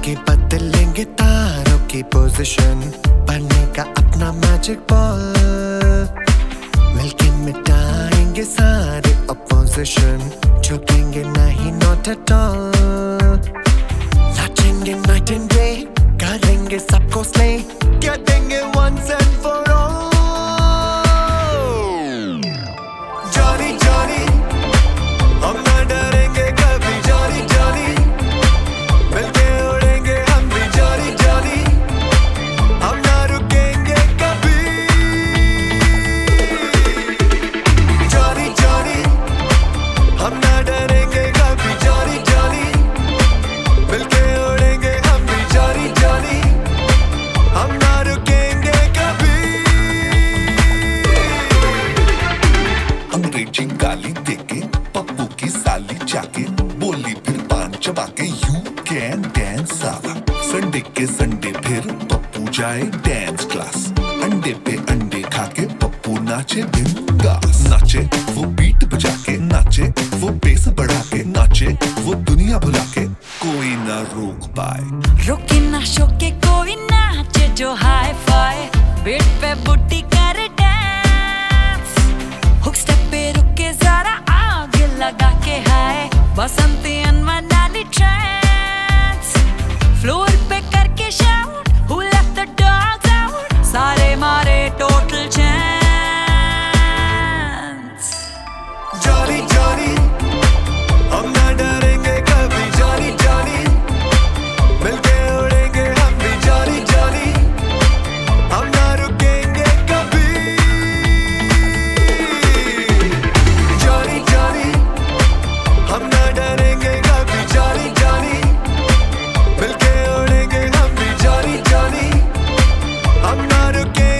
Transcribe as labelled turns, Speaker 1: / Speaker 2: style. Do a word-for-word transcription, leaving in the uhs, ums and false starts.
Speaker 1: के बदलेंगे तारों की पोजीशन, बनेगा अपना मैजिक बॉल, मिलके मिटाएंगे सारे अपोजिशन, झुकेंगे नहीं नॉट एट ऑल, नाचेंगे नाइट एंड डे, करेंगे सबको स्ले, क्या देंगे once and for all. Johnny Johnny हम ना डरेंगे कभी, जॉनी जॉनी मिलके उड़ेंगे हम भी, जॉनी जॉनी हम ना रुकेंगे कभी। जॉनी जॉनी हम ना डरेंगे कभी, जॉनी जॉनी मिलके उड़ेंगे हम भी, जॉनी जॉनी हम ना रुकेंगे कभी।
Speaker 2: अंग्रेजी गाली देके पप्पू की साली जाके बोली, फिर पान चबा के यू कैन डांस आवा। संडे के संडे फिर पप्पू जाए डांस क्लास, अंडे पे अंडे खाके पप्पू नाचे बिंदास, नाचे वो बीट बजा के, नाचे वो बेस बढ़ा के, नाचे वो दुनिया भुला के, कोई ना रोक पाए।
Speaker 3: रोके ना शोके कोई नाचे जो हाई फाई, बीट पे बुट्टी करे डांस, हुक स्टेप पे रुके जरा आगे लगा के हाय, बसंती अनमनाली ट्रांस, फ्लोर पे करके shout, who left the dogs out, सारे मारे टोटल चांस।
Speaker 1: जॉनी जॉनी हम ना डरेंगे कभी, जॉनी जॉनी मिलके उड़ेंगे हम भी, जॉनी जॉनी हम ना रुकेंगे कभी। जॉनी जॉनी हम ना डरेंगे कभी, जॉनी जॉनी मिलके उड़ेंगे हम भी, जॉनी जॉनी हम ना रुकेंगे।